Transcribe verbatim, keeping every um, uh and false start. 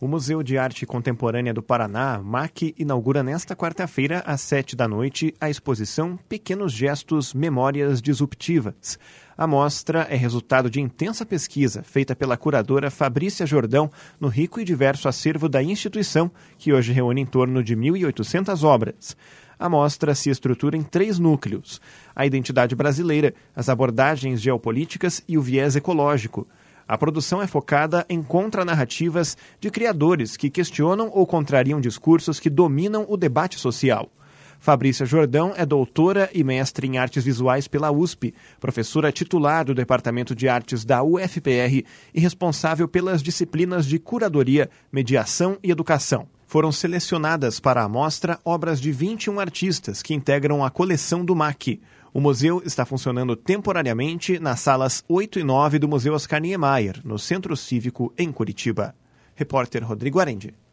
O Museu de Arte Contemporânea do Paraná, M A C, inaugura nesta quarta-feira, às sete da noite, a exposição Pequenos Gestos, Memórias Disruptivas. A mostra é resultado de intensa pesquisa feita pela curadora Fabrícia Jordão no rico e diverso acervo da instituição, que hoje reúne em torno de mil e oitocentas obras. A mostra se estrutura em três núcleos: a identidade brasileira, as abordagens geopolíticas e o viés ecológico. A produção é focada em contranarrativas de criadores que questionam ou contrariam discursos que dominam o debate social. Fabrícia Jordão é doutora e mestre em artes visuais pela U S P, professora titular do Departamento de Artes da U F P R e responsável pelas disciplinas de curadoria, mediação e educação. Foram selecionadas para a mostra obras de vinte e um artistas que integram a coleção do M A C. O museu está funcionando temporariamente nas salas oito e nove do Museu Oscar Niemeyer, no Centro Cívico, em Curitiba. Repórter Rodrigo Arendi.